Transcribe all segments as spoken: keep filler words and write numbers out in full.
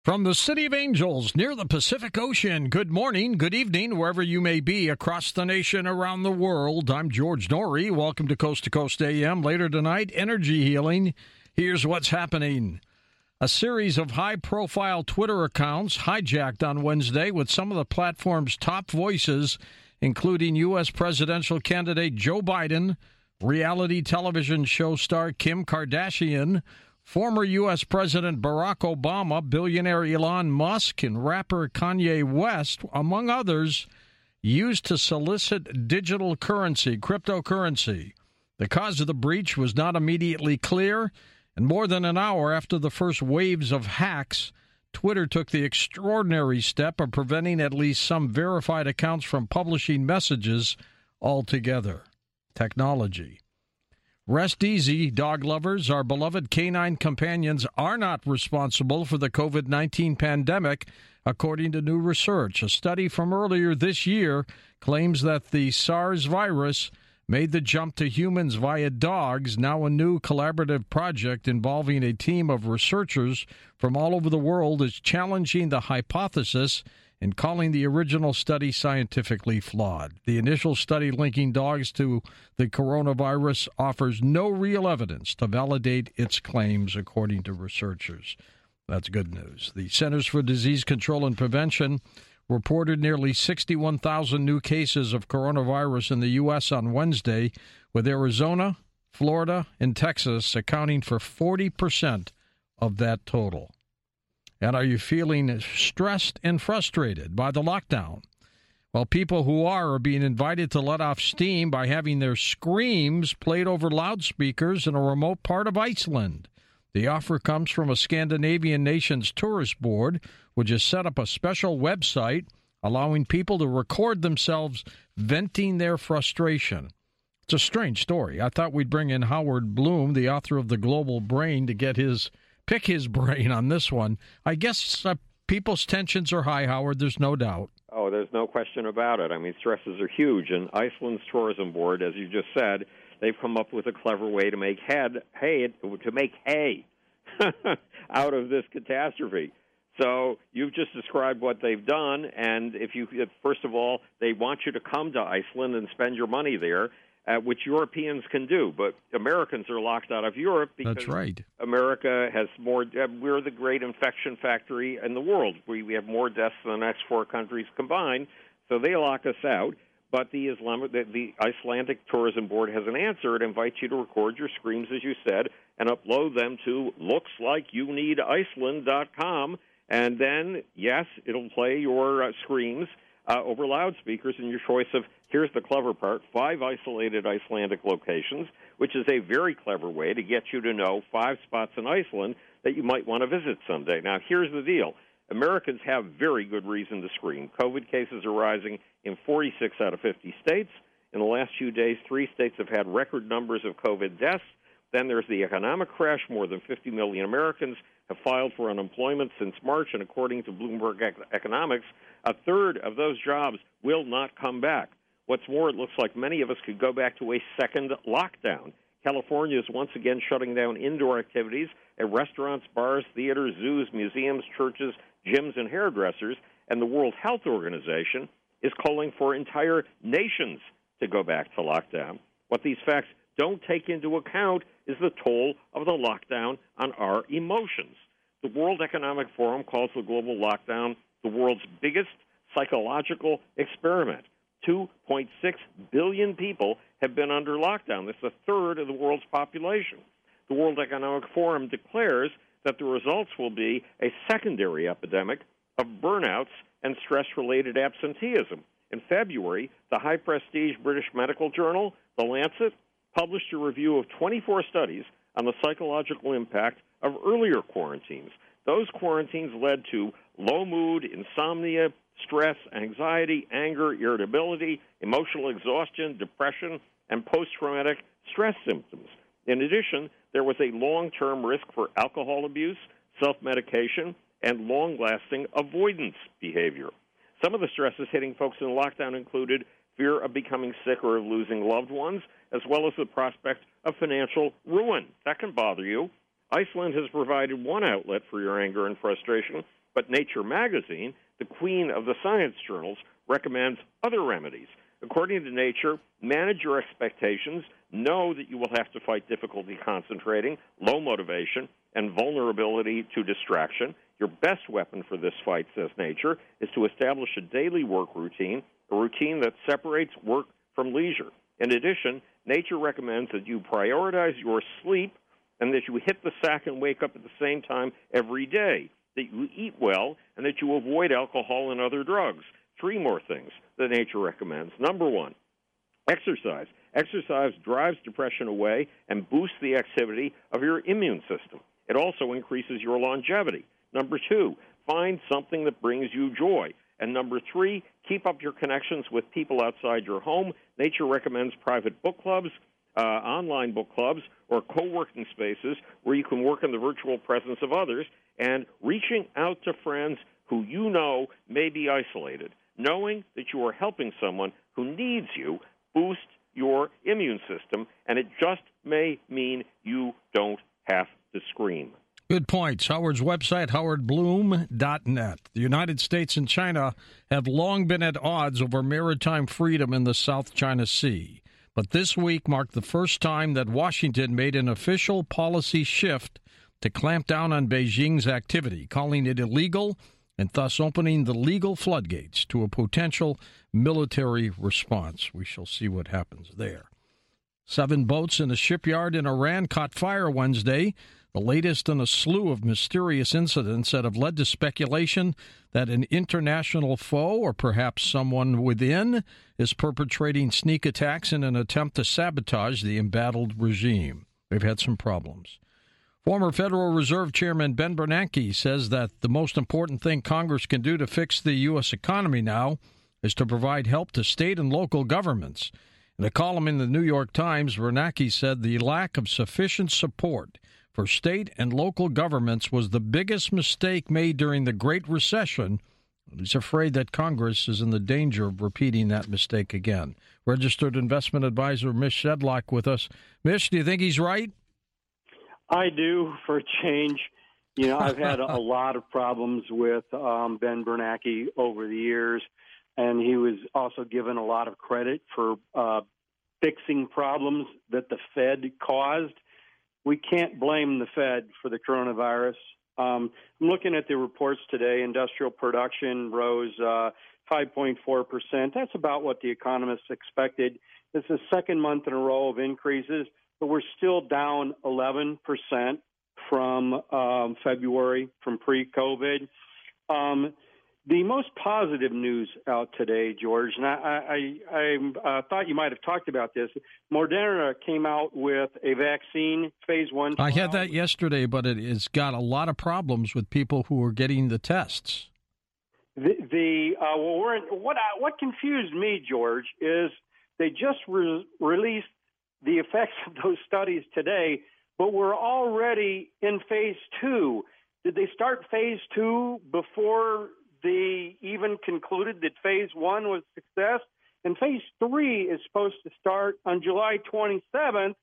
From the City of Angels near the Pacific Ocean, good morning, good evening, wherever you may be across the nation, around the world. I'm George Norrie. Welcome to Coast to Coast A M. Later tonight, energy healing. Here's what's happening. A series of high-profile Twitter accounts hijacked on Wednesday with some of the platform's top voices, including U S presidential candidate Joe Biden, reality television show star Kim Kardashian, former U S President Barack Obama, billionaire Elon Musk, and rapper Kanye West, among others, used to solicit digital currency, cryptocurrency. The cause of the breach was not immediately clear, and more than an hour after the first waves of hacks, Twitter took the extraordinary step of preventing at least some verified accounts from publishing messages altogether. Technology. Rest easy, dog lovers. Our beloved canine companions are not responsible for the covid nineteen pandemic, according to new research. A study from earlier this year claims that the SARS virus made the jump to humans via dogs. Now a new collaborative project involving a team of researchers from all over the world is challenging the hypothesis and calling the original study scientifically flawed. The initial study linking dogs to the coronavirus offers no real evidence to validate its claims, according to researchers. That's good news. The Centers for Disease Control and Prevention reported nearly sixty-one thousand new cases of coronavirus in the U S on Wednesday, with Arizona, Florida, and Texas accounting for forty percent of that total. And are you feeling stressed and frustrated by the lockdown? Well, people who are are being invited to let off steam by having their screams played over loudspeakers in a remote part of Iceland. The offer comes from a Scandinavian nation's tourist board, which has set up a special website allowing people to record themselves venting their frustration. It's a strange story. I thought we'd bring in Howard Bloom, the author of The Global Brain, to get his pick his brain on this one. I guess uh, people's tensions are high, Howard. There's no doubt. Oh, there's no question about it. I mean, stresses are huge. And Iceland's tourism board, as you just said, they've come up with a clever way to make head, hay, to make hay out of this catastrophe. So you've just described what they've done. And if you, first of all, they want you to come to Iceland and spend your money there, Uh, which Europeans can do, but Americans are locked out of Europe because That's right. America has more. Uh, we're the great infection factory in the world. We, we have more deaths than the next four countries combined, so they lock us out. But the Islamic, the, the Icelandic Tourism Board has an answer. It invites you to record your screams, as you said, and upload them to looks like you need Iceland dot com, and then yes, it'll play your uh, screams Uh, over loudspeakers in your choice of, here's the clever part, five isolated Icelandic locations, which is a very clever way to get you to know five spots in Iceland that you might want to visit someday. Now, here's the deal. Americans have very good reason to scream. COVID cases are rising in forty-six out of fifty states. In the last few days, three states have had record numbers of COVID deaths. Then there's the economic crash. More than fifty million Americans have filed for unemployment since March, and according to Bloomberg Economics, a third of those jobs will not come back. What's more, it looks like many of us could go back to a second lockdown. California is once again shutting down indoor activities at restaurants, bars, theaters, zoos, museums, churches, gyms, and hairdressers, and the World Health Organization is calling for entire nations to go back to lockdown. What these facts don't take into account is the toll of the lockdown on our emotions. The World Economic Forum calls the global lockdown the world's biggest psychological experiment. two point six billion people have been under lockdown. That's a third of the world's population. The World Economic Forum declares that the results will be a secondary epidemic of burnouts and stress-related absenteeism. In February, the high-prestige British medical journal, The Lancet, published a review of twenty-four studies on the psychological impact of earlier quarantines. Those quarantines led to low mood, insomnia, stress, anxiety, anger, irritability, emotional exhaustion, depression, and post-traumatic stress symptoms. In addition, there was a long-term risk for alcohol abuse, self-medication, and long-lasting avoidance behavior. Some of the stresses hitting folks in lockdown included fear of becoming sick or of losing loved ones, as well as the prospect of financial ruin. That can bother you. Iceland has provided one outlet for your anger and frustration, but Nature magazine, the queen of the science journals, recommends other remedies. According to Nature, manage your expectations, know that you will have to fight difficulty concentrating, low motivation, and vulnerability to distraction. Your best weapon for this fight, says Nature, is to establish a daily work routine, a routine that separates work from leisure. In addition, Nature recommends that you prioritize your sleep and that you hit the sack and wake up at the same time every day, that you eat well, and that you avoid alcohol and other drugs. Three more things that Nature recommends. Number one, exercise. Exercise drives depression away and boosts the activity of your immune system. It also increases your longevity. Number two, find something that brings you joy. And number three, keep up your connections with people outside your home. Nature recommends private book clubs, uh, online book clubs, or co-working spaces where you can work in the virtual presence of others, and reaching out to friends who you know may be isolated. Knowing that you are helping someone who needs you boosts your immune system, and it just may mean you don't have to scream. Good points. Howard's website, howard bloom dot net. The United States and China have long been at odds over maritime freedom in the South China Sea. But this week marked the first time that Washington made an official policy shift to clamp down on Beijing's activity, calling it illegal and thus opening the legal floodgates to a potential military response. We shall see what happens there. Seven boats in a shipyard in Iran caught fire Wednesday, the latest in a slew of mysterious incidents that have led to speculation that an international foe, or perhaps someone within, is perpetrating sneak attacks in an attempt to sabotage the embattled regime. They've had some problems. Former Federal Reserve Chairman Ben Bernanke says that the most important thing Congress can do to fix the U S economy now is to provide help to state and local governments. In a column in the New York Times, Bernanke said the lack of sufficient support for state and local governments was the biggest mistake made during the Great Recession. He's afraid that Congress is in the danger of repeating that mistake again. Registered investment advisor Mish Shedlock with us. Mish, do you think he's right? I do, for a change. You know, I've had a lot of problems with um, Ben Bernanke over the years, and he was also given a lot of credit for uh, fixing problems that the Fed caused. We can't blame the Fed for the coronavirus. Um, I'm looking at the reports today. Industrial production rose uh, five point four percent. That's about what the economists expected. It's the second month in a row of increases, but we're still down eleven percent from um, February, from pre-COVID. Um, the most positive news out today, George, and I, I, I uh, thought you might have talked about this. Moderna came out with a vaccine, phase one trial. I had that yesterday, but it has got a lot of problems with people who are getting the tests. The, the uh, well, we're in, what I, what confused me, George, is they just re- released the effects of those studies today, but we're already in phase two. Did they start phase two before they even concluded that phase one was a success? And phase three is supposed to start on July twenty-seventh,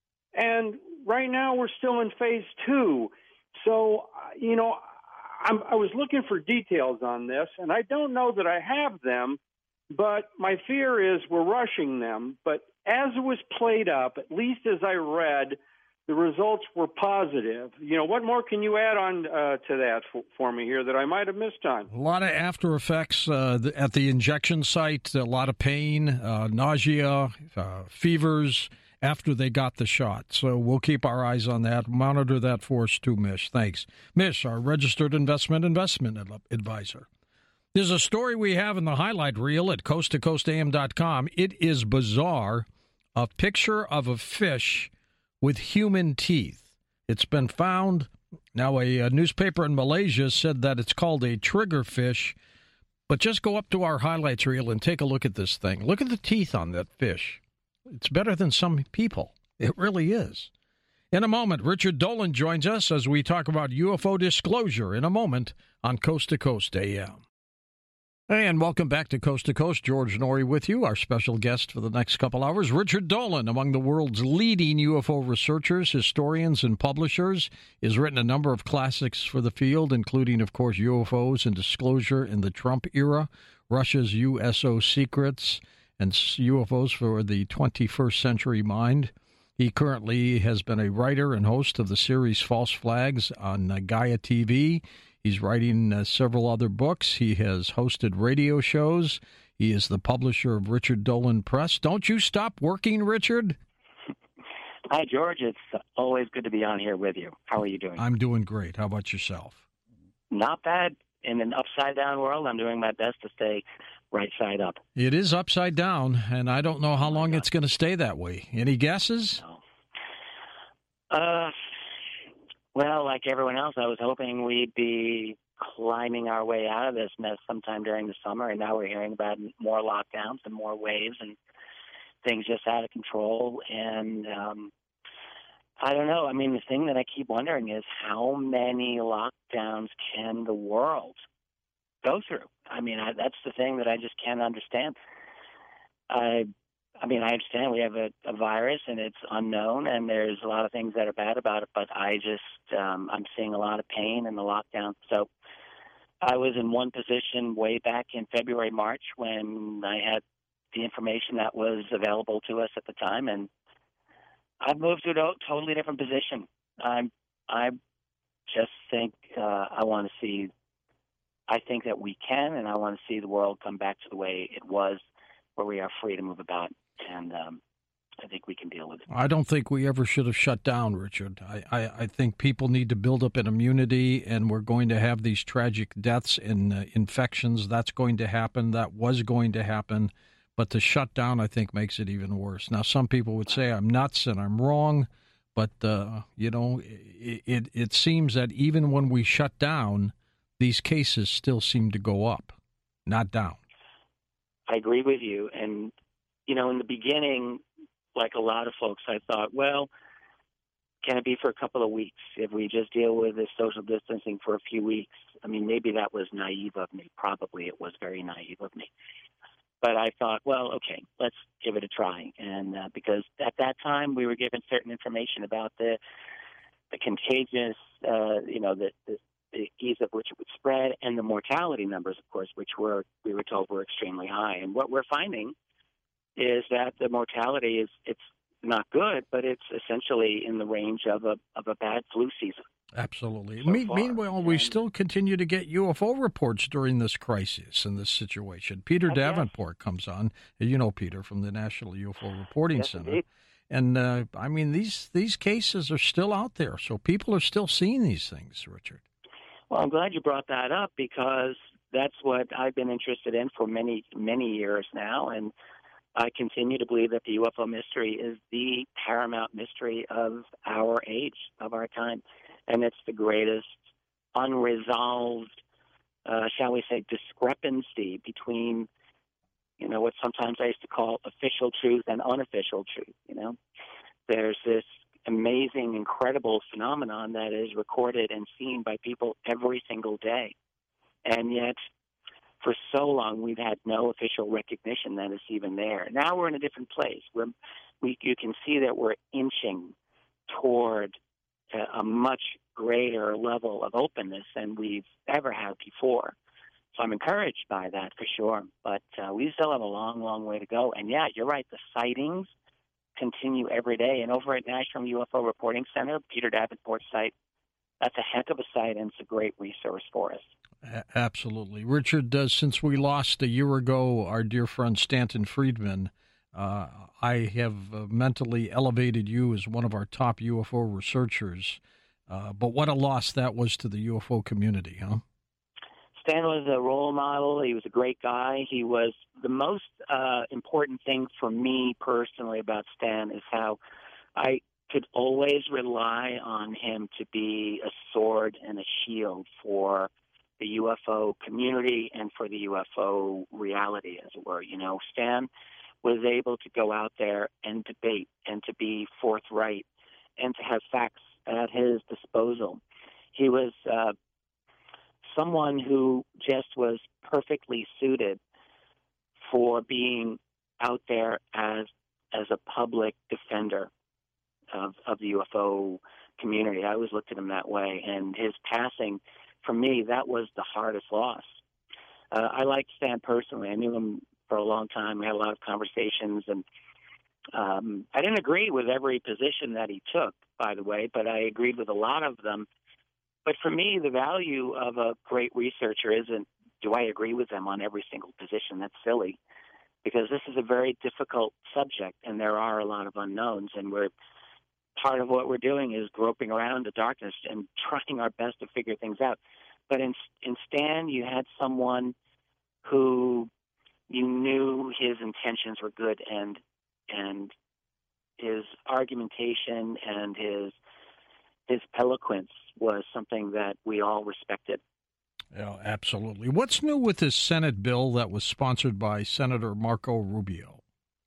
and right now we're still in phase two. So, you know, I'm, I was looking for details on this, and I don't know that I have them, but my fear is we're rushing them. But as it was played up, at least as I read, the results were positive. You know, what more can you add on uh, to that for, for me here that I might have missed on? A lot of after effects uh, at the injection site, a lot of pain, uh, nausea, uh, fevers after they got the shot. So we'll keep our eyes on that. Monitor that for us too, Mish. Thanks. Mish, our registered investment investment advisor. There's a story we have in the highlight reel at coast to coast a m dot com. It is bizarre. A picture of a fish with human teeth. It's been found. Now, a, a newspaper in Malaysia said that it's called a triggerfish. But just go up to our highlights reel and take a look at this thing. Look at the teeth on that fish. It's better than some people. It really is. In a moment, Richard Dolan joins us as we talk about U F O disclosure in a moment on Coast to Coast A M. Hey, and welcome back to Coast to Coast. George Norrie with you. Our special guest for the next couple hours, Richard Dolan, among the world's leading U F O researchers, historians, and publishers. He's written a number of classics for the field, including, of course, U F Os and Disclosure in the Trump Era, Russia's U S O Secrets, and U F Os for the twenty-first Century Mind. He currently has been a writer and host of the series False Flags on uh, Gaia T V. He's writing uh, several other books. He has hosted radio shows. He is the publisher of Richard Dolan Press. Don't you stop working, Richard? Hi, George. It's always good to be on here with you. How are you doing? I'm doing great. How about yourself? Not bad. In an upside-down world, I'm doing my best to stay right side up. It is upside down, and I don't know how long it's going to stay that way. Any guesses? No. Uh... Well, like everyone else, I was hoping we'd be climbing our way out of this mess sometime during the summer, and now we're hearing about more lockdowns and more waves and things just out of control. And um, I don't know. I mean, the thing that I keep wondering is how many lockdowns can the world go through? I mean, I, that's the thing that I just can't understand. I I mean, I understand we have a, a virus and it's unknown and there's a lot of things that are bad about it, but I just, um, I'm seeing a lot of pain in the lockdown. So I was in one position way back in February, March when I had the information that was available to us at the time. And I've moved to a totally different position. I'm, I just think uh, I want to see, I think that we can, and I want to see the world come back to the way it was, where we are free to move about. And um, I think we can deal with it. I don't think we ever should have shut down, Richard. I, I, I think people need to build up an immunity, and we're going to have these tragic deaths and uh, infections. That's going to happen. That was going to happen. But to shut down, I think, makes it even worse. Now, some people would say I'm nuts and I'm wrong, but, uh, you know, it, it, it seems that even when we shut down, these cases still seem to go up, not down. I agree with you. And, you know, in the beginning, like a lot of folks, I thought, well, can it be for a couple of weeks? If we just deal with this social distancing for a few weeks? I mean, maybe that was naive of me. Probably it was very naive of me. But I thought, well, okay, let's give it a try. And uh, because at that time we were given certain information about the the contagious, uh, you know, the, the the ease of which it would spread, and the mortality numbers, of course, which were we were told were extremely high. And what we're finding is that the mortality is it's not good, but it's essentially in the range of a of a bad flu season. Absolutely. So Me- far. meanwhile, we And- still continue to get U F O reports during this crisis and this situation. Peter Oh, Davenport comes on. You know Peter from the National U F O Reporting Yes, Center. indeed. And, uh, I mean, these, these cases are still out there, so people are still seeing these things, Richard. Well, I'm glad you brought that up because that's what I've been interested in for many, many years now. And I continue to believe that the U F O mystery is the paramount mystery of our age, of our time. And it's the greatest unresolved, uh, shall we say, discrepancy between, you know, what sometimes I used to call official truth and unofficial truth, you know. There's this amazing, incredible phenomenon that is recorded and seen by people every single day. And yet, for so long, we've had no official recognition that it's even there. Now we're in a different place. We're, we, you can see that we're inching toward a, a much greater level of openness than we've ever had before. So I'm encouraged by that for sure. But uh, we still have a long, long way to go. And yeah, you're right. The sightings continue every day. And over at National U F O Reporting Center, Peter Davenport's site, that's a heck of a site, and it's a great resource for us. A- absolutely. Richard, uh, since we lost a year ago our dear friend Stanton Friedman, uh, I have uh, mentally elevated you as one of our top U F O researchers. Uh, but what a loss that was to the U F O community, huh? Stan was a role model. He was a great guy. He was the most uh, important thing for me personally about Stan is how I could always rely on him to be a sword and a shield for the U F O community and for the U F O reality, as it were. You know, Stan was able to go out there and debate and to be forthright and to have facts at his disposal. He was uh, someone who just was perfectly suited for being out there as as a public defender of, of the U F O community. I always looked at him that way, and his passing, for me, that was the hardest loss. Uh, I liked Stan personally. I knew him for a long time. We had a lot of conversations, and um, I didn't agree with every position that he took, by the way, but I agreed with a lot of them. But for me, the value of a great researcher isn't, do I agree with them on every single position? That's silly, because this is a very difficult subject, and there are a lot of unknowns, and we're part of what we're doing is groping around the darkness and trying our best to figure things out. But in, in Stan, you had someone who you knew his intentions were good, and and his argumentation and his his eloquence was something that we all respected. Yeah, absolutely. What's new with this Senate bill that was sponsored by Senator Marco Rubio?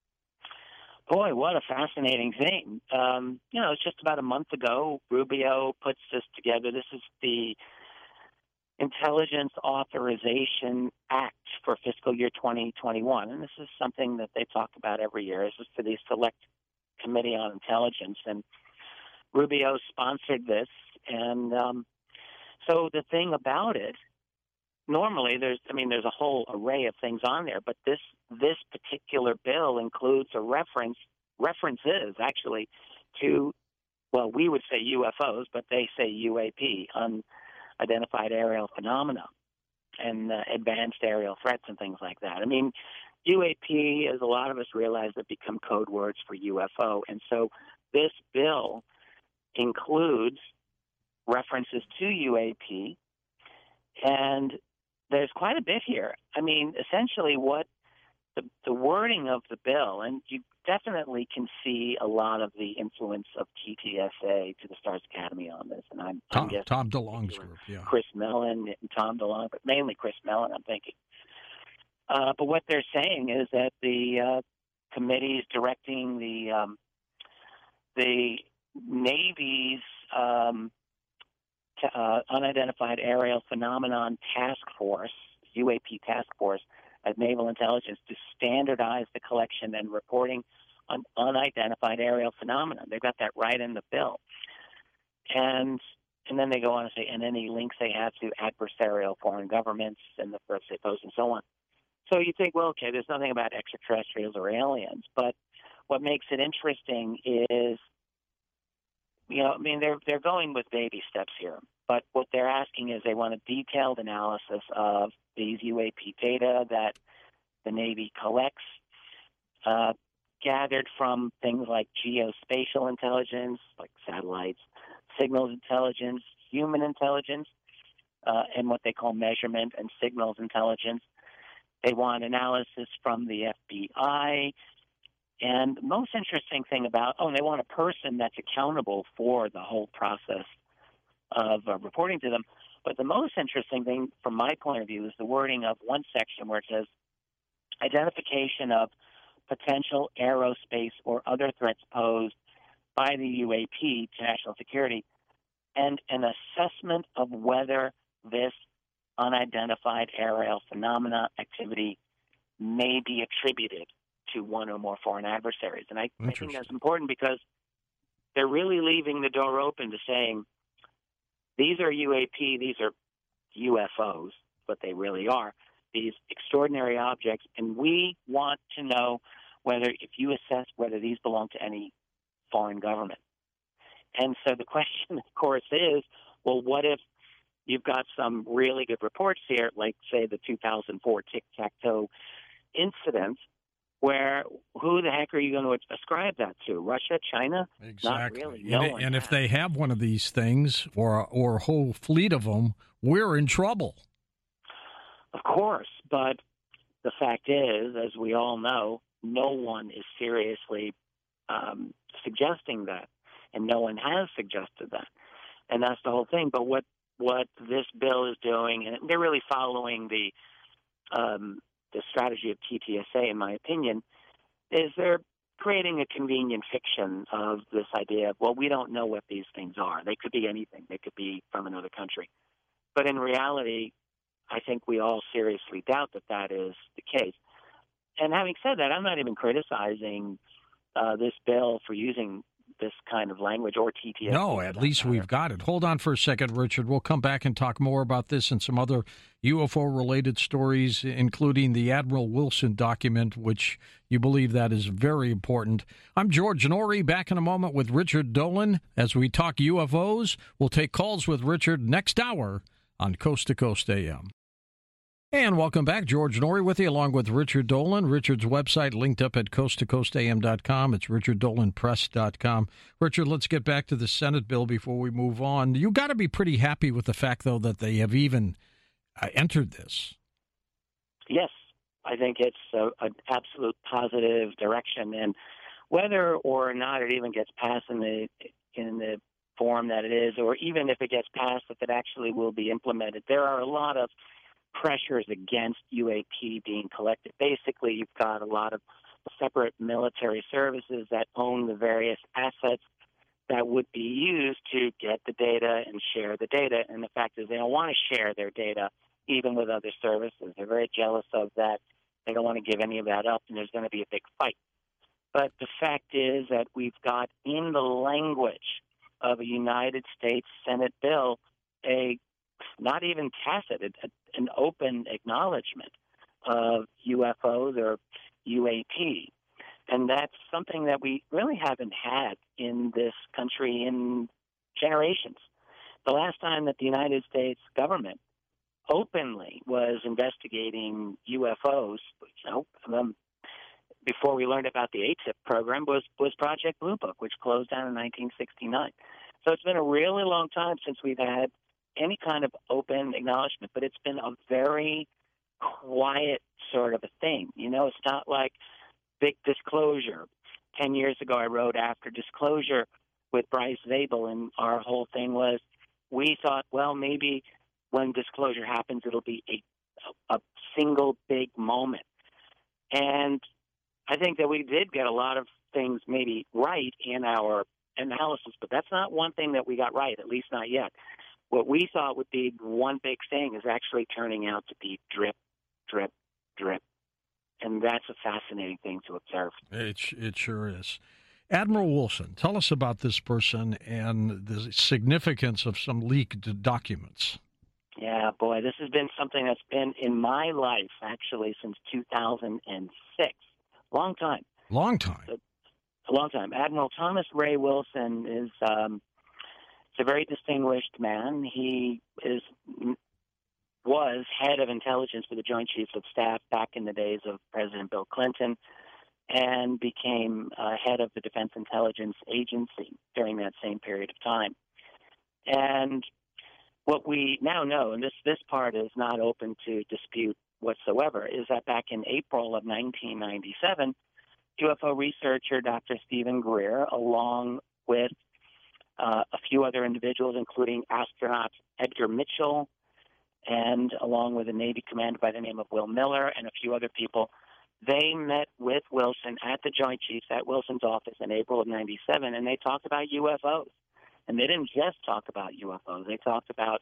Boy, what a fascinating thing. Um, you know, it's just about a month ago, Rubio puts this together. This is the Intelligence Authorization Act for fiscal year twenty twenty-one. And this is something that they talk about every year. This is for the Select Committee on Intelligence. And Rubio sponsored this. And um, so the thing about it, normally there's, I mean, there's a whole array of things on there, but this this particular bill includes a reference, references actually to, well, we would say U F Os, but they say U A P, unidentified aerial phenomena, and uh, advanced aerial threats and things like that. I mean, U A P, as a lot of us realize, have become code words for U F O, and so this bill includes references to U A P, and there's quite a bit here. I mean, essentially what the, the wording of the bill, and you definitely can see a lot of the influence of T T S A to the Stars Academy on this. And I'm, Tom, I'm guessing Tom DeLonge's group, yeah. Chris Mellon and Tom DeLonge, but mainly Chris Mellon, I'm thinking. Uh, but what they're saying is that the uh, committee is directing the um, the Navy's um, t- uh, Unidentified Aerial Phenomenon Task Force, U A P Task Force, at Naval Intelligence to standardize the collection and reporting on unidentified aerial phenomena. They've got that right in the bill. And and then they go on to say, and any links they have to adversarial foreign governments and the threats they pose and so on. So you think, well, okay, there's nothing about extraterrestrials or aliens. But what makes it interesting is, you know, I mean, they're they're going with baby steps here. But what they're asking is they want a detailed analysis of these U A P data that the Navy collects, uh, gathered from things like geospatial intelligence, like satellites, signals intelligence, human intelligence, uh, and what they call measurement and signals intelligence. They want analysis from the F B I. And the most interesting thing about, oh, and they want a person that's accountable for the whole process of uh, reporting to them. But the most interesting thing from my point of view is the wording of one section where it says identification of potential aerospace or other threats posed by the U A P to national security and an assessment of whether this unidentified aerial phenomena activity may be attributed to one or more foreign adversaries. And I, I think that's important because they're really leaving the door open to saying, these are U A P, these are U F Os, what they really are, these extraordinary objects, and we want to know whether, if you assess whether these belong to any foreign government. And so the question, of course, is, well, what if you've got some really good reports here, like, say, the two thousand four tic-tac-toe incident, where who the heck are you going to ascribe that to? Russia, China? Exactly. Not really. No and one and has. If they have one of these things or or a whole fleet of them, we're in trouble. Of course, but the fact is, as we all know, no one is seriously um, suggesting that, and no one has suggested that, and that's the whole thing. But what what this bill is doing, and they're really following the um, the strategy of T T S A, in my opinion, is they're creating a convenient fiction of this idea of, well, we don't know what these things are. They could be anything. They could be from another country. But in reality, I think we all seriously doubt that that is the case. And having said that, I'm not even criticizing uh, this bill for using this kind of language or T T S. No, at least we've got it. Hold on for a second, Richard. We'll come back and talk more about this and some other U F O-related stories, including the Admiral Wilson document, which you believe that is very important. I'm George Noory, back in a moment with Richard Dolan as we talk U F Os. We'll take calls with Richard next hour on Coast to Coast A M. And welcome back. George Noory with you, along with Richard Dolan. Richard's website linked up at coast to coast a m dot com. It's richard dolan press dot com. Richard, let's get back to the Senate bill before we move on. You got to be pretty happy with the fact, though, that they have even uh, entered this. Yes, I think it's a, an absolute positive direction. And whether or not it even gets passed in the in the form that it is, or even if it gets passed, if it actually will be implemented, there are a lot of pressures against U A P being collected. Basically, you've got a lot of separate military services that own the various assets that would be used to get the data and share the data. And the fact is they don't want to share their data even with other services. They're very jealous of that. They don't want to give any of that up, and there's going to be a big fight. But the fact is that we've got in the language of a United States Senate bill a not even tacit, a, an open acknowledgement of U F Os or U A P. And that's something that we really haven't had in this country in generations. The last time that the United States government openly was investigating U F Os, you know, um, before we learned about the A T I P program, was, was Project Blue Book, which closed down in nineteen sixty-nine. So it's been a really long time since we've had any kind of open acknowledgement, but it's been a very quiet sort of a thing. You know, it's not like big disclosure. Ten years ago, I wrote After Disclosure with Bryce Zabel, and our whole thing was we thought, well, maybe when disclosure happens, it'll be a, a single big moment. And I think that we did get a lot of things maybe right in our analysis, but that's not one thing that we got right, at least not yet. What we thought would be one big thing is actually turning out to be drip, drip, drip. And that's a fascinating thing to observe. It, it sure is. Admiral Wilson, tell us about this person and the significance of some leaked documents. Yeah, boy, this has been something that's been in my life, actually, since two thousand six. Long time. Long time. A, a long time. Admiral Thomas Ray Wilson is... Um, He's a very distinguished man. He is was head of intelligence for the Joint Chiefs of Staff back in the days of President Bill Clinton, and became uh, head of the Defense Intelligence Agency during that same period of time. And what we now know, and this, this part is not open to dispute whatsoever, is that back in April of nineteen ninety-seven, U F O researcher Doctor Stephen Greer, along with Uh, a few other individuals, including astronaut Edgar Mitchell, and along with a Navy commander by the name of Will Miller and a few other people, they met with Wilson at the Joint Chiefs at Wilson's office in April of ninety-seven, and they talked about U F Os. And they didn't just talk about U F Os. They talked about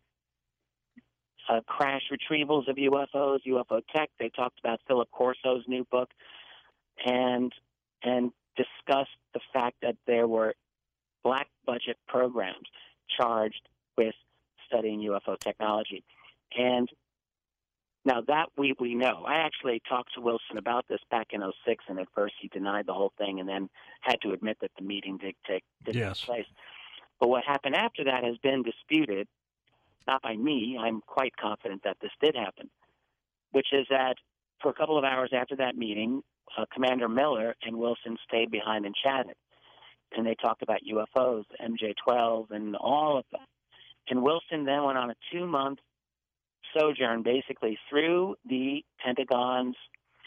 uh, crash retrievals of U F Os, U F O tech. They talked about Philip Corso's new book, and and discussed the fact that there were black budget programs charged with studying U F O technology. And now that we, we know. I actually talked to Wilson about this back in oh six, and at first he denied the whole thing and then had to admit that the meeting did take, did yes. take place. But what happened after that has been disputed, not by me. I'm quite confident that this did happen, which is that for a couple of hours after that meeting, uh, Commander Miller and Wilson stayed behind and chatted. And they talked about U F Os, M J twelve, and all of that. And Wilson then went on a two-month sojourn, basically, through the Pentagon's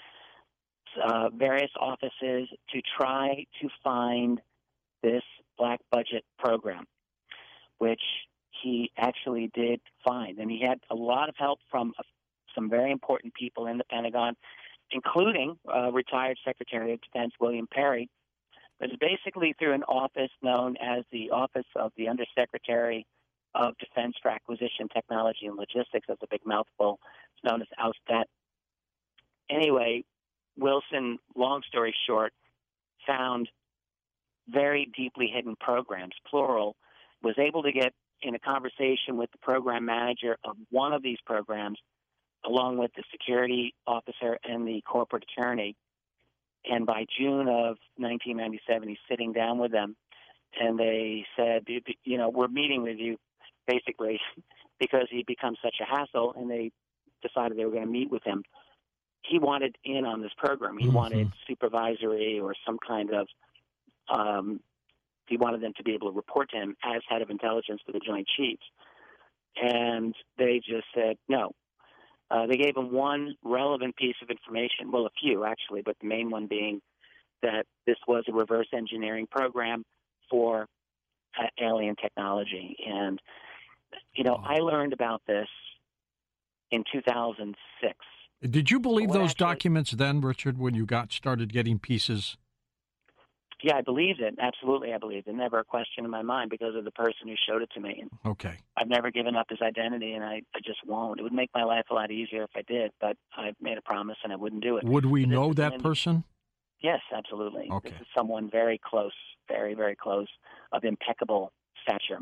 uh, various offices to try to find this black budget program, which he actually did find. And he had a lot of help from uh, some very important people in the Pentagon, including uh, retired Secretary of Defense William Perry. It's basically through an office known as the Office of the Undersecretary of Defense for Acquisition Technology and Logistics. That's a big mouthful. It's known as OUSTET. Anyway, Wilson, long story short, found very deeply hidden programs, plural, was able to get in a conversation with the program manager of one of these programs, along with the security officer and the corporate attorney. And by June of nineteen ninety-seven, he's sitting down with them, and they said, you know, we're meeting with you, basically, because he'd become such a hassle, and they decided they were going to meet with him. He wanted in on this program. He mm-hmm. wanted supervisory or some kind of, um, he wanted them to be able to report to him as head of intelligence to the Joint Chiefs. And they just said no. Uh, they gave him one relevant piece of information, well, a few actually, but the main one being that this was a reverse engineering program for uh, alien technology. And, you know, I learned about this in two thousand six. Did you believe those actually, documents then, Richard, when you got started getting pieces? Yeah, I believed it. Absolutely, I believed it. Never a question in my mind because of the person who showed it to me. And okay. I've never given up his identity, and I, I just won't. It would make my life a lot easier if I did, but I made a promise, and I wouldn't do it. Would we This know is that when- person? Yes, absolutely. Okay. This is someone very close, very, very close, of impeccable stature.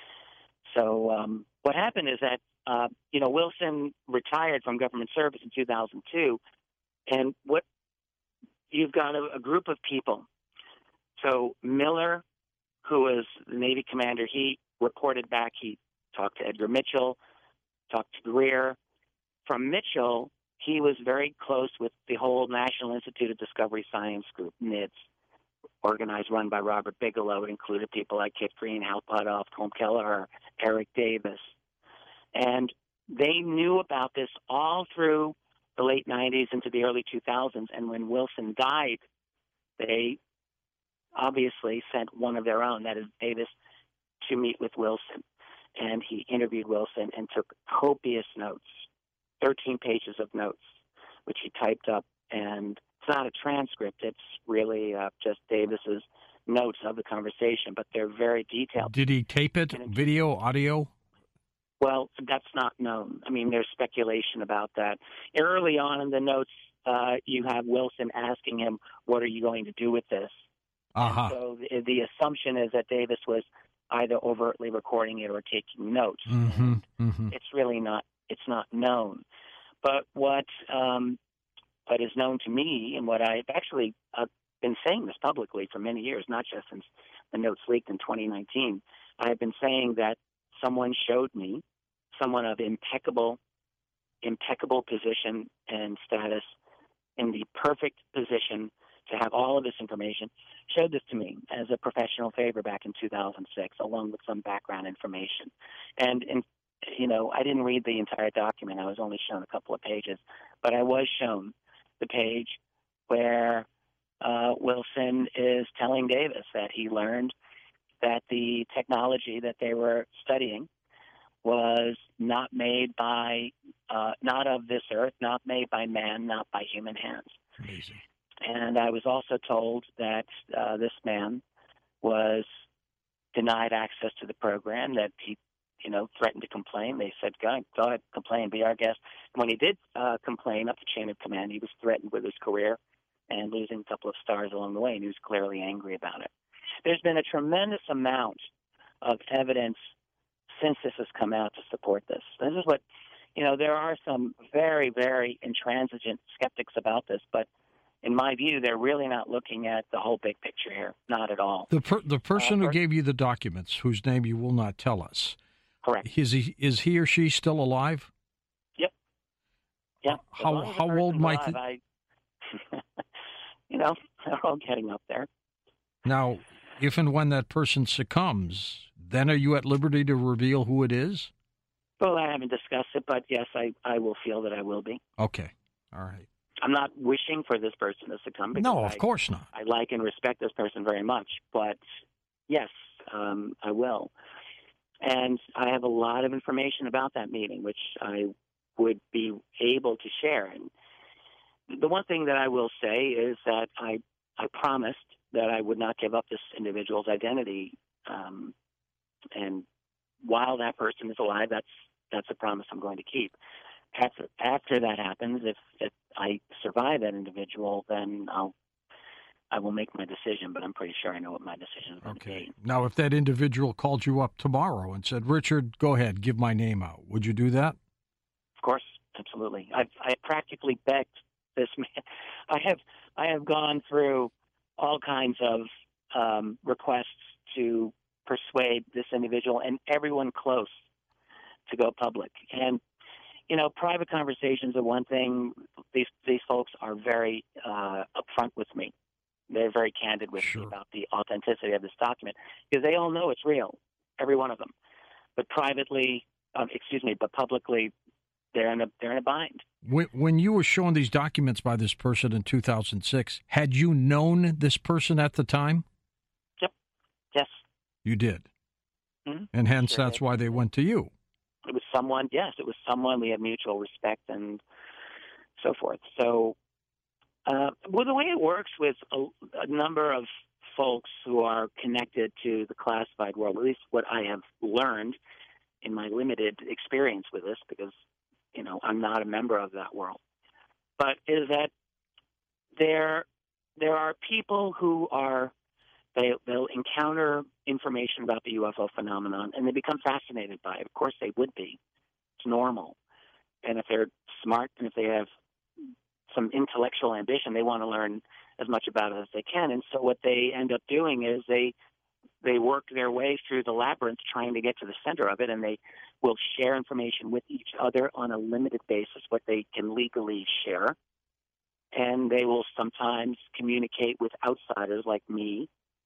So um, what happened is that, uh, you know, Wilson retired from government service in two thousand two, and what you've got a, a group of people. So Miller, who was the Navy commander, he reported back. He talked to Edgar Mitchell, talked to Greer. From Mitchell, he was very close with the whole National Institute of Discovery Science group, N I D S, organized, run by Robert Bigelow. It included people like Kit Green, Hal Puthoff, Colm Kelleher, Eric Davis. And they knew about this all through the late nineties into the early two thousands. And when Wilson died, they obviously sent one of their own, that is Davis, to meet with Wilson. And he interviewed Wilson and took copious notes, thirteen pages of notes, which he typed up. And it's not a transcript. It's really uh, just Davis's notes of the conversation, but they're very detailed. Did he tape it, video, audio? Well, that's not known. I mean, there's speculation about that. Early on in the notes, uh, you have Wilson asking him, what are you going to do with this? Uh-huh. So the, the assumption is that Davis was either overtly recording it or taking notes. Mm-hmm, mm-hmm. It's really not. It's not known. But what um, what is known to me, and what I've actually uh, been saying this publicly for many years, not just since the notes leaked in twenty nineteen. I've been saying that someone showed me, someone of impeccable, impeccable position and status, in the perfect position to have all of this information, showed this to me as a professional favor back in two thousand six, along with some background information. And, and, you know, I didn't read the entire document. I was only shown a couple of pages. But I was shown the page where uh, Wilson is telling Davis that he learned that the technology that they were studying was not made by, uh, not of this earth, not made by man, not by human hands. Amazing. And I was also told that uh, this man was denied access to the program, that he, you know, threatened to complain. They said, go ahead, go ahead complain, be our guest. And when he did uh, complain up the chain of command, he was threatened with his career and losing a couple of stars along the way, and he was clearly angry about it. There's been a tremendous amount of evidence since this has come out to support this. This is what, you know, there are some very, very intransigent skeptics about this, but in my view, they're really not looking at the whole big picture here. Not at all. The per- the person uh, who gave you the documents, whose name you will not tell us. Correct. Is he is he or she still alive? Yep. Yeah. How how old might alive, I, you know, they're all getting up there. Now, if and when that person succumbs, then are you at liberty to reveal who it is? Well, I haven't discussed it, but yes, I, I will feel that I will be. Okay. All right. I'm not wishing for this person to succumb. No, of I, course not. I like and respect this person very much, but yes, um, I will. And I have a lot of information about that meeting, which I would be able to share. And the one thing that I will say is that I, I promised that I would not give up this individual's identity um, and while that person is alive, that's that's a promise I'm going to keep. After after that happens, if if I survive that individual, then I'll I will make my decision. But I'm pretty sure I know what my decision is going to Okay. be. Now, if that individual called you up tomorrow and said, "Richard, go ahead, give my name out," would you do that? Of course, absolutely. I've I practically begged this man. I have I have gone through all kinds of um, requests to persuade this individual and everyone close to go public. And you know, private conversations are one thing. These these folks are very uh, upfront with me. They're very candid with Sure. me about the authenticity of this document because they all know it's real, every one of them. But privately, um, excuse me, but publicly, they're in a they're in a bind. When, when you were shown these documents by this person in two thousand six, had you known this person at the time? Yep. Yes. You did. Mm-hmm. And hence Sure that's did. why they went to you. It was someone, yes, it was someone we had mutual respect and so forth. So, uh, well, the way it works with a, a number of folks who are connected to the classified world, at least what I have learned in my limited experience with this, because, you know, I'm not a member of that world, but is that there, there are people who are They, they'll encounter information about the U F O phenomenon, and they become fascinated by it. Of course, they would be. It's normal. And if they're smart and if they have some intellectual ambition, they want to learn as much about it as they can. And so what they end up doing is they they work their way through the labyrinth trying to get to the center of it, and they will share information with each other on a limited basis, what they can legally share. And they will sometimes communicate with outsiders like me,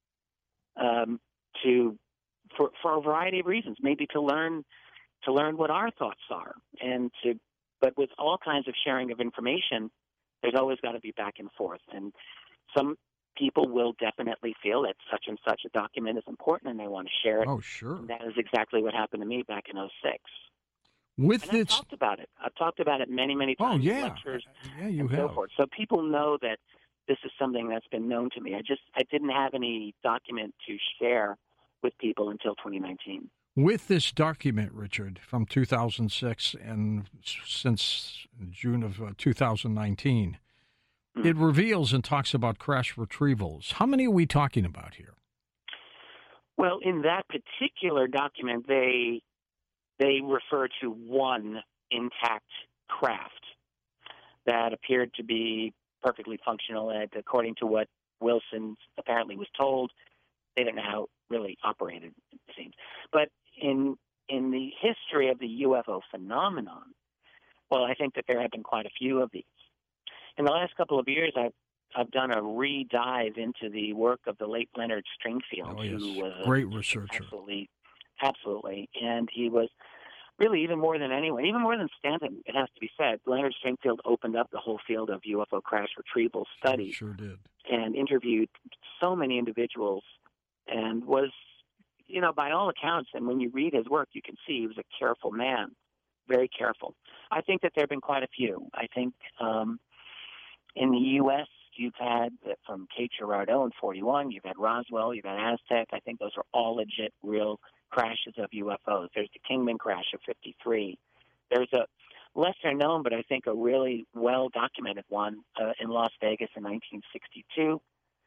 Um, to for for a variety of reasons, maybe to learn to learn what our thoughts are, and to but with all kinds of sharing of information, there's always got to be back and forth. And some people will definitely feel that such and such a document is important, and they want to share it. Oh, sure. And that is exactly what happened to me back in oh six. With And I've this, talked about it. I've talked about it many, many times oh in yeah, lectures yeah, you and have. so forth. So people know that this is something that's been known to me. I just I didn't have any document to share with people until twenty nineteen. With this document, Richard, from two thousand six and s- since June of uh, two thousand nineteen, Mm. it reveals and talks about crash retrievals. How many are we talking about here? Well, in that particular document, they they refer to one intact craft that appeared to be perfectly functional, and according to what Wilson apparently was told, they didn't know how it really operated, it seems. But in in the history of the U F O phenomenon, well, I think that there have been quite a few of these. In the last couple of years, I've I've done a re-dive into the work of the late Leonard Stringfield, Oh, yes. who was Great researcher. absolutely, absolutely, and he was really even more than anyone, even more than Stanton, it has to be said. Leonard Stringfield opened up the whole field of U F O crash retrieval study Sure did. and interviewed so many individuals, and was, you know, by all accounts, and when you read his work, you can see he was a careful man, very careful. I think that there have been quite a few. I think um, in the U S, you've had from Cape Girardeau in forty-one, you've had Roswell, you've had Aztec. I think those are all legit, real crashes of U F Os. There's the Kingman crash of fifty-three. There's a lesser known, but I think a really well-documented one uh, in Las Vegas in nineteen sixty-two.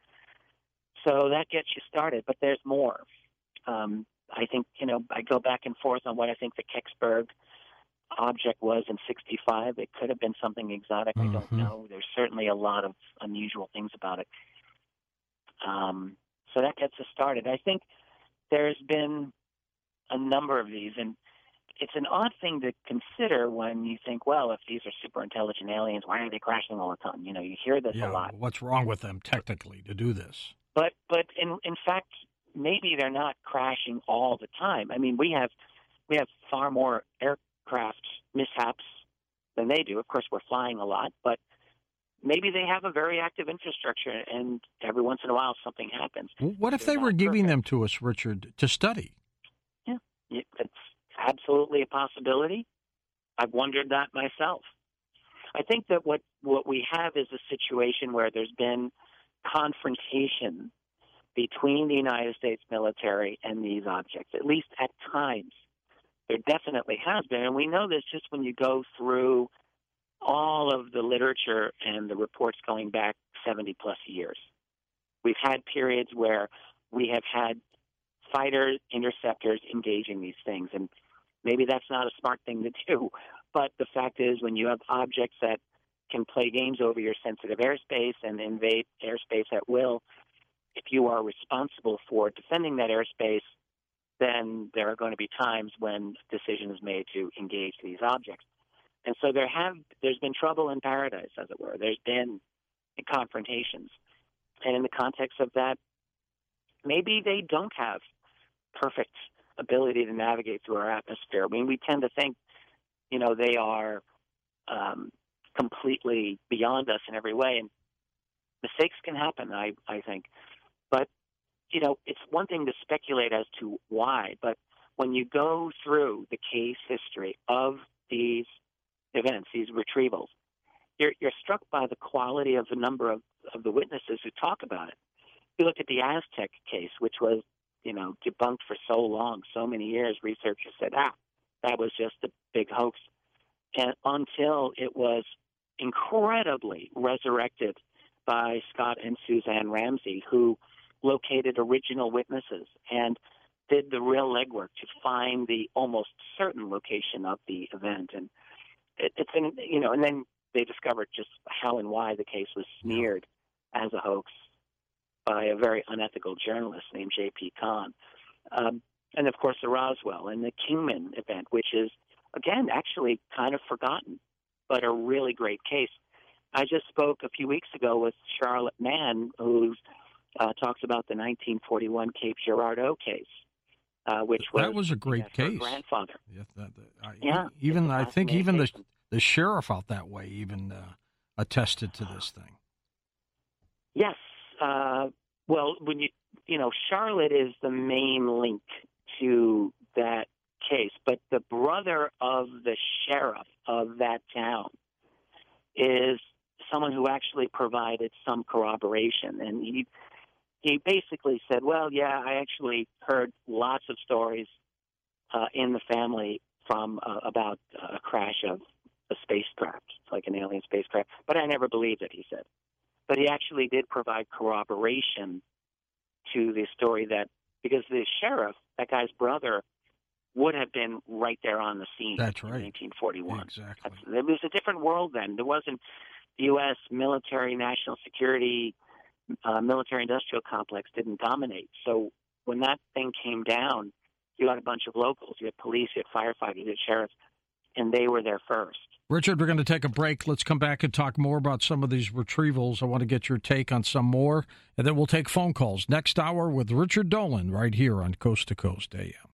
So that gets you started, but there's more. Um, I think, you know, I go back and forth on what I think the Kecksburg object was in sixty-five. It could have been something exotic. Mm-hmm. I don't know. There's certainly a lot of unusual things about it. Um, so that gets us started. I think there's been a number of these, and it's an odd thing to consider when you think, well, if these are super intelligent aliens, why are they crashing all the time? You know, you hear this Yeah, a lot. what's wrong with them technically to do this? But but in in fact, maybe they're not crashing all the time. I mean, we have we have far more aircraft mishaps than they do. Of course, we're flying a lot, but maybe they have a very active infrastructure, and every once in a while something happens. Well, what if They're they were not giving perfect. them to us, Richard, to study? Yeah, it's absolutely a possibility. I've wondered that myself. I think that what, what we have is a situation where there's been confrontation between the United States military and these objects, at least at times. There definitely has been, and we know this just when you go through all of the literature and the reports going back seventy plus years. We've had periods where we have had fighter interceptors engaging these things, and maybe that's not a smart thing to do, but the fact is when you have objects that can play games over your sensitive airspace and invade airspace at will, if you are responsible for defending that airspace, then there are going to be times when a decision is made to engage these objects. And so there have there's been trouble in paradise, as it were. There's been confrontations. And in the context of that, maybe they don't have perfect ability to navigate through our atmosphere. I mean, we tend to think, you know, they are um, completely beyond us in every way. And mistakes can happen, I, I think. But, you know, it's one thing to speculate as to why, but when you go through the case history of these events, these retrievals, you're, you're struck by the quality of the number of, of the witnesses who talk about it. You look at the Aztec case, which was, you know, debunked for so long, so many years, researchers said, ah, that was just a big hoax. And until it was incredibly resurrected by Scott and Suzanne Ramsey, who located original witnesses and did the real legwork to find the almost certain location of the event. And it, it's, an, you know, and then they discovered just how and why the case was smeared as a hoax by a very unethical journalist named J P Kahn. Um, and, of course, the Roswell and the Kingman event, which is, again, actually kind of forgotten, but a really great case. I just spoke a few weeks ago with Charlotte Mann, who uh, talks about the nineteen forty-one Cape Girardeau case, uh, which was, that was a great you know, case. Her grandfather. Yeah, that, that, I, yeah even I think even the case. the sheriff out that way even uh, attested to this thing. Yes. Uh, well, when you you know, Charlotte is the main link to that case, but the brother of the sheriff of that town is someone who actually provided some corroboration, and he he basically said, well, yeah, I actually heard lots of stories uh, in the family from uh, about a crash of a spacecraft, like an alien spacecraft, but I never believed it, he said. But he actually did provide corroboration to the story that, because the sheriff, that guy's brother, would have been right there on the scene. That's right. In nineteen forty-one. Exactly. That's, it was a different world then. There wasn't the U S military, national security, uh, military-industrial complex didn't dominate. So when that thing came down, you had a bunch of locals. You had police, you had firefighters, you had sheriffs, and they were there first. Richard, we're going to take a break. Let's come back and talk more about some of these retrievals. I want to get your take on some more, and then we'll take phone calls next hour with Richard Dolan right here on Coast to Coast A M.